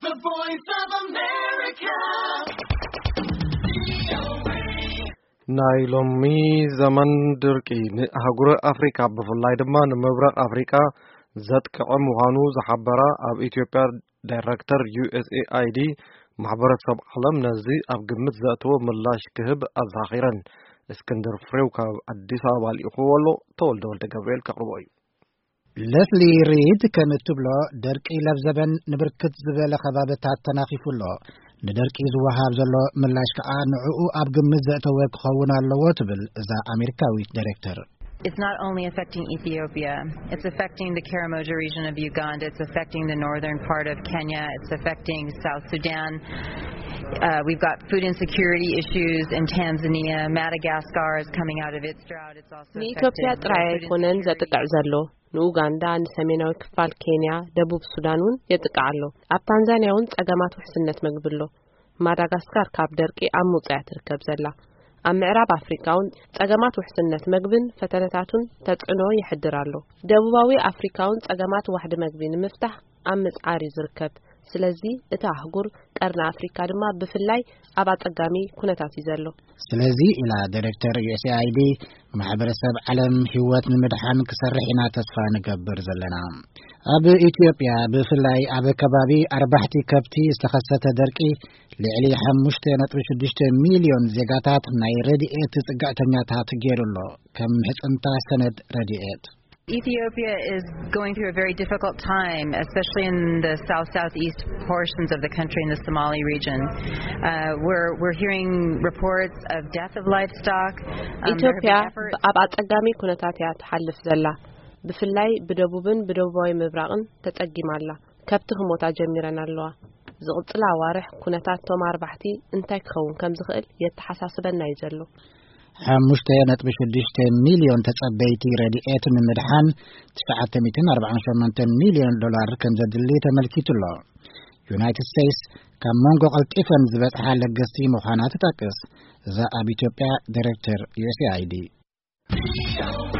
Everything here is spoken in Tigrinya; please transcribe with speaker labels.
Speaker 1: The Voice of America.
Speaker 2: ናይሎሚ ዘመን ድርቂ ንአህጉረ አፍሪካ ብፍላይ ድማ ንምብራቅ አፍሪካ ዘጥቅዕ ምዃኑ ዝሓበራ ኣብ ኢትዮጵያ ዳይሬክተር USAID ማሕበረሰብ ዓለም ነዚ ኣብ ግምት ዘእተወ ምላሽ ክህብ ኣዘኻኺረን። እስክንድር ፍሬው ካብ አዲስ አበባ ልኢኹወሎ ተወልደ ወልደ ገብርኤል ከቕርቦ እዩ።
Speaker 3: ለስሊ ሪድ ከም እትብሎ ደርቂ ለብዘበን ንብርክት ዝበለ ከባቢታት ተናኺፉሎ ንደርቂ ዝወሃብ ዘሎ ምላሽ ከዓ ንዕኡ ኣብ ግምት ዘእተወ ክኸውን ኣለዎ ትብል እዛ ኣሜሪካዊት ዳይሬክተር።
Speaker 4: It's not only affecting Ethiopia, it's affecting the Karamoja region of Uganda, it's affecting the northern part of Kenya, it's affecting South Sudan. We've got food insecurity issues in Tanzania, Madagascar is coming out of its drought. It's also
Speaker 5: Ethiopia ጥራይ ኮነን ዘጥቅዕ ዘሎ ንኡጋንዳ ንሰሜናዊ ክፋል ኬንያ ደቡብ ሱዳንን የጥቅዓሎ ኣብ ታንዛኒያውን ጸገማት ውሕስነት መግብሎ ማዳጋስካር ካብ ደርቂ ኣብ ሙጽያ ትርከብ ዘላ ኣብ ምዕራብ አፍሪካውን ጸገማት ውሕስነት መግብን ፈተነታቱን ተጽዕኖ ይሕድራሎ ደቡባዊ አፍሪካውን ጸገማት ዋሕድ መግቢ ንምፍታሕ ኣብ ምጽዓር ይዝርከብ ስለዚ እቲ አህጉር ቀርና አፍሪካ ድማ ብፍላይ ኣብ አጸጋሚ ኩነታት ይዘሎ
Speaker 3: ስለዚ ኢላ ዳይሬክተር USAID ማሕበረሰብ ዓለም ህይወት ንምድሓን ክሰርሕ ኢና ተስፋ ንገብር ዘለና ኣብ ኢትዮጵያ ብፍላይ ኣብ ከባቢ 40 ከብቲ ዝተኸሰተ ደርቂ ልዕሊ 5.6 ሚሊዮን ዜጋታት ናይ ረድኤት ጽጋዕተኛታት ገይሩሎ ከም ሕጽንታ ሰነድ ረድኤት
Speaker 4: Ethiopia is going through a very difficult time, especially in the southeast portions of the country in the Somali region. We're hearing reports of death of livestock.
Speaker 5: Ethiopia ab atsagami kunatatiya thalif zalla. Biflay bidabubin bidabawi mibraqin tatagimalla. Kabti khmota jamiran alwa. ዝቕጽላ ዋርሕ ኩነታት ቶም 4 እንታይ ክኸውን ከም ዝኽእል የተሐሳስበና ይዘሎ
Speaker 3: 5.6 ሚሊዮን ተጸበይቲ ረድኤት ንምድሓን 948 ሚሊዮን ዶላር ከም ዘድሊ ተመልኪቱሎ ዩናይትድ ስቴትስ ካብ ሞንጎ ቀልጢፈን ዝበጽሓ ለገስቲ ምዃና ትጠቅስ እዛ ኣብ ኢትዮጵያ ዳይሬክተር USAID